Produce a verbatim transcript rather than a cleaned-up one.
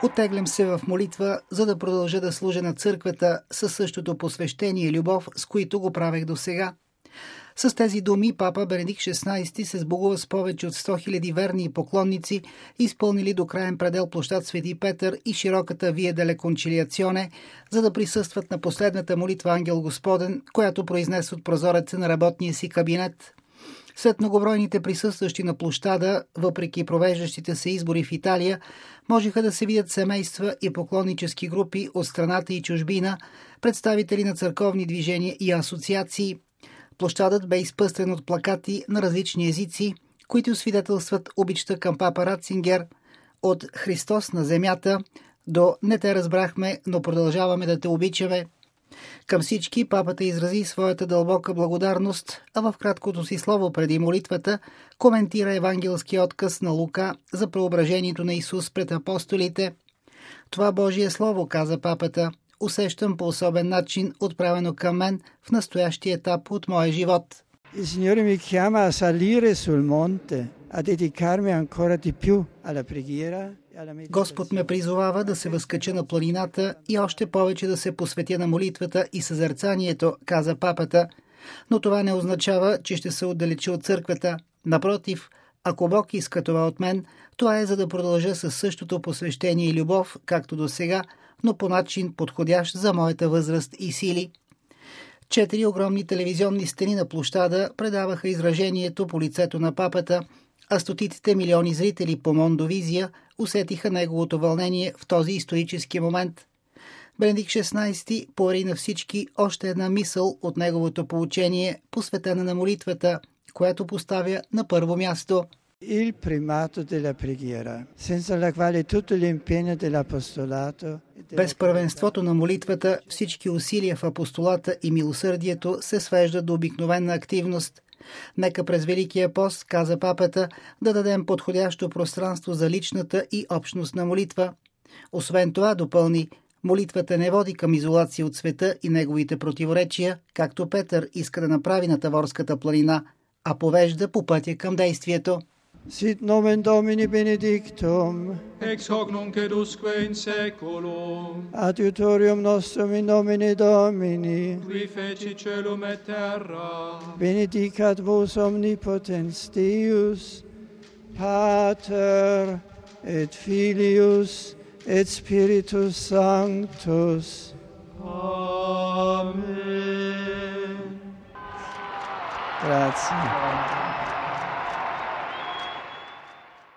Оттеглям се в молитва, за да продължа да служа на църквата със същото посвещение и любов, с които го правех досега. С тези думи папа Бенедикт шестнадесети се сбогува с повече от сто хиляди верни и поклонници, изпълнили до краен предел площад Свети Петър и широката Вие деле Кончилиационе, за да присъстват на последната молитва Ангел Господен, която произнес от прозореца на работния си кабинет. След многобройните присъстващи на площада, въпреки провеждащите се избори в Италия, можеха да се видят семейства и поклоннически групи от страната и чужбина, представители на църковни движения и асоциации. Площадът бе изпъстрен от плакати на различни езици, които свидетелстват обичта към папа Ратцингер, от Христос на земята до «Не те разбрахме, но продължаваме да те обичаме». Към всички папата изрази своята дълбока благодарност, а в краткото си слово преди молитвата коментира евангелския отказ на Лука за преображението на Исус пред апостолите. Това Божие слово, каза папата, усещам по особен начин отправено към мен в настоящия етап от моя живот. Il Signore mi chiama a salire sul monte, a dedicarmi ancora di più alla preghiera. Господ ме призовава да се възкача на планината и още повече да се посветя на молитвата и съзерцанието, каза папата, но това не означава, че ще се отдалечи от църквата. Напротив, ако Бог иска това от мен, това е за да продължа със същото посвещение и любов, както до сега, но по начин подходящ за моята възраст и сили. Четири огромни телевизионни стени на площада предаваха изражението по лицето на папата, а стотиците милиони зрители по Мондовизия усетиха неговото вълнение в този исторически момент. Бенедикт шестнадесети подари на всички още една мисъл от неговото поучение, посветена на молитвата, която поставя на първо място. Il primato della preghiera, senza la quale tutto l'impegno dell'apostolato. Без първенството на молитвата, всички усилия в апостолата и милосърдието се свеждат до обикновена активност. Нека през Великия пост, каза папата, да дадем подходящо пространство за личната и общностна молитва. Освен това, допълни, молитвата не води към изолация от света и неговите противоречия, както Петър иска да направи на Таворската планина, а повежда по пътя към действието. Sit nomen Domini benedictum, ex hoc nunc et usque in saeculum, adiutorium nostrum in nomine Domini, qui feci celum et terra, benedicat vos omnipotens Deus, Pater et Filius et Spiritus Sanctus. Amen. Grazie.